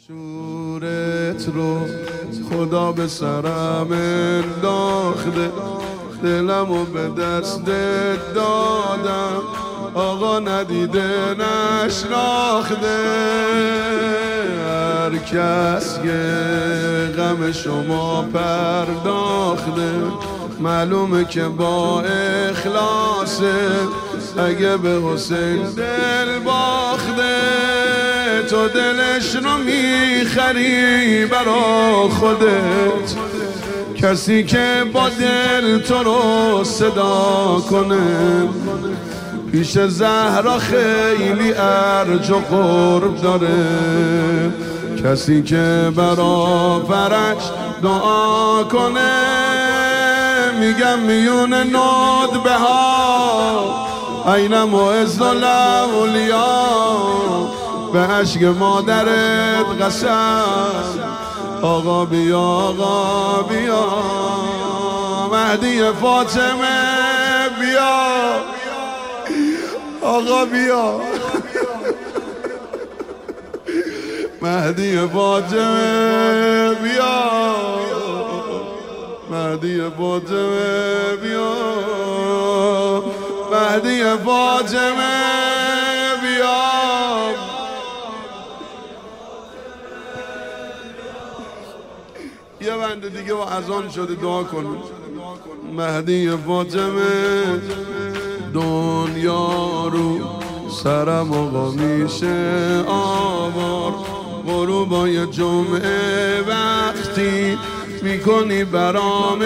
شورت رو خدا به سرم انداخته، دلمو به دست دادم، آقا ندیده نشناخته. هر کس که غم شما پرداخته، معلومه که با اخلاصه. اگه به حسین دل باخته، تو دلش رو میخری برا خودت. کسی که با دل تو رو صدا کنه، پیش زهرا خیلی ارج و قرب داره. کسی که برا فرج دعا کنه، میگم میون ندبه ها این معز الاولیا. به عشق مادرت قسم، آقا بیا آقا بیا، مهدی فاطمه بیا، آقا بیا، مهدی فاطمه بیا، مهدی فاطمه بیا، مهدی فاطمه بیا. یه بنده دیگه و اذان شده دعا کنید. مهدی فاطمه دنیا رو سرم آقا میشه آوار. غروبای جمعه وقتی میکنی برام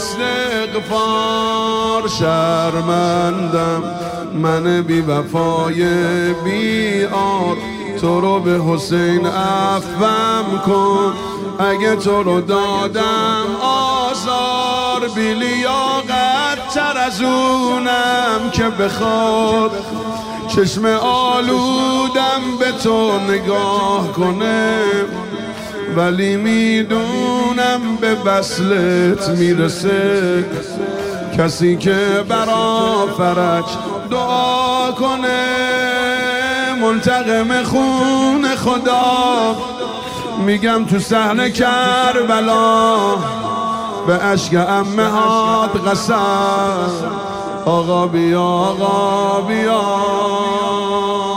استغفار. شرمندم من بی وفای بیار، تو رو به حسین عفوم کن. اگه تو رو دادم آزار، بی لیاقت تر از اونم که بخواد چشم آلودم به تو نگاه کنه. ولی میدونم به وصلت میرسه. کسی که برا فرج دعا کنه، منتقم خون خدا. میگم تو صحنه کربلا، به عشق امهات قسم، آقا بیا آقا بیا.